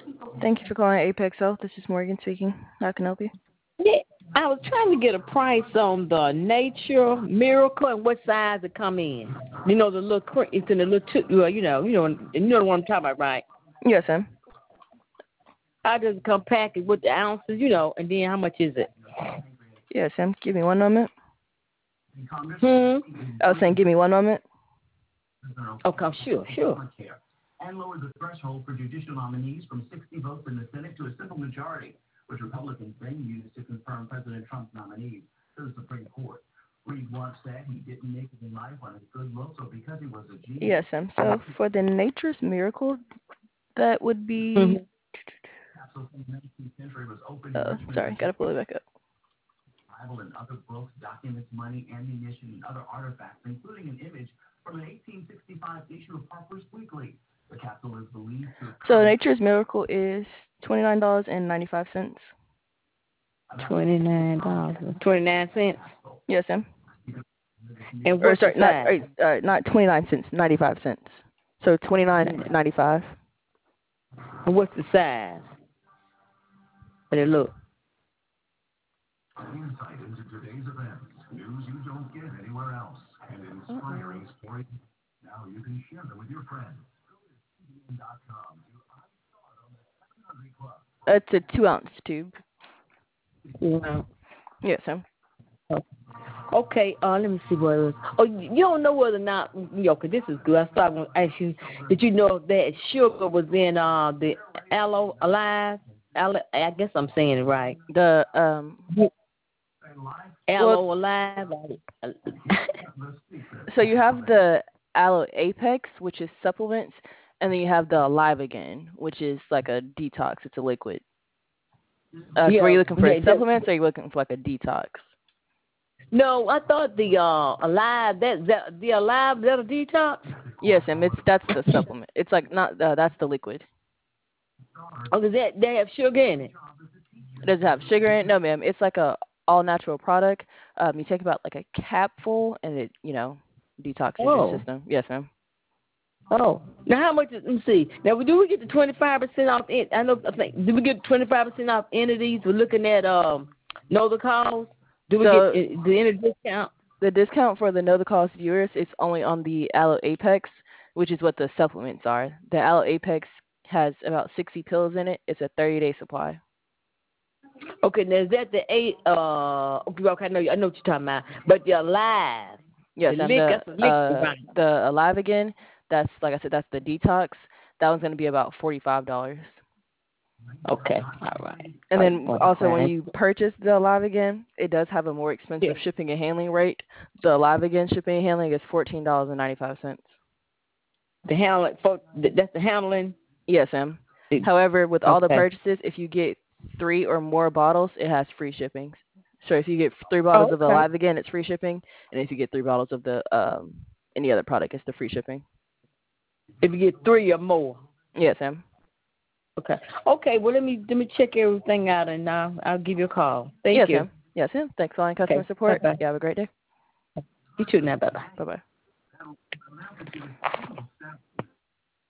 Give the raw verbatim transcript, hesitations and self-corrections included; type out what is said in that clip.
Thank you for calling Apex Health. This is Morgan speaking. How can I help you? Yeah, I was trying to get a price on the Nature Miracle and what size it come in. You know the little cr- it's in the little two, well, you know, you know, you know what I'm talking about, right? Yes, ma'am. I just come package with the ounces, you know, and then how much is it? Yes, ma'am. Give me one moment. Hmm. I was saying, give me one moment. Okay, sure, sure. And lowered the threshold for judicial nominees from sixty votes in the Senate to a simple majority, which Republicans then used to confirm President Trump's nominees to the Supreme Court. Reed once said he didn't make it in life on his good looks or because he was a genius. Yes, ma'am. So for the Nature's Miracle, that would be. Mm-hmm. Capsule from the nineteenth century was opened in Uh, Richmond, sorry, gotta pull it back up. Bible and other books, documents, money, ammunition, and other artifacts, including an image from an eighteen sixty-five issue of Harper's Weekly. The capsule is believed to have So Nature's Miracle is twenty nine dollars and ninety five cents. Twenty nine dollars, twenty nine cents. Yes, ma'am. And Or what's sorry, the not size? uh, not twenty nine cents, ninety five cents. So twenty nine ninety five. And what's the size? Let it look. insight into today's events, news you don't get anywhere else, and inspiring stories. Now you can share them with your friends. Go to C B N dot com to iStart on the seven hundred Club. It's a two ounce tube. Wow. Yes, ma'am. Okay, uh, let me see what it was. Oh, you don't know whether or not, you know, 'cause this is good. I started to ask you, did you know that sugar was in uh the aloe alive? Aloe, I guess I'm saying it right. The um. Aloe Well, alive. so you have the Aloe Apex, which is supplements, and then you have the Alive Again, which is like a detox. It's a liquid. Uh, so are yeah, you looking for yeah, that, supplements, or are you looking for like a detox? no, I thought the uh alive that, that the alive that a detox. Yes, and it's that's the supplement. It's like not uh, that's the liquid. Oh, does that they have sugar in it? Does it have sugar in it? No, ma'am. It's like a all natural product. Um, you take about like a capful, and it you know detoxes your Oh, system. Yes, ma'am. oh. Now how much? Is, let me see. Now do we get the twenty five percent off? In, I know. I think do we get twenty five percent off entities? We're looking at um know the cause. Do we get So uh, the any discount? the discount for the Know the Cost viewers is only on the Aloe Apex, which is what the supplements are. The Aloe Apex has about sixty pills in it. It's a thirty day supply. Okay, now is that the eight? Uh, okay, okay, I know, I know what you're talking about. But the alive, Yes, the and lick, the that's the liquid, uh right? the Alive Again, that's like I said, that's the detox. That one's gonna be about forty five dollars. Okay, all right. And Like then also when forty-five. you purchase the Alive Again, it does have a more Yeah. expensive shipping and handling rate. The Alive Again shipping and handling is fourteen dollars and ninety five cents. The handling, for, that's the handling. Yes, ma'am. The, However, with all the okay. purchases, if you get three or more bottles, it has free shipping. So if you get three bottles Oh, of the okay. Alive Again, it's free shipping, and if you get three bottles of the um any other product, it's the free shipping. If you get three or more. Yes, ma'am. Okay. Okay. Well, let me let me check everything out, and uh, I'll give you a call. Thank Yes, you. ma'am. Yes, ma'am. Thanks for calling customer Okay. Bye support. bye. You have a great day. You too now. Bye bye. Bye bye.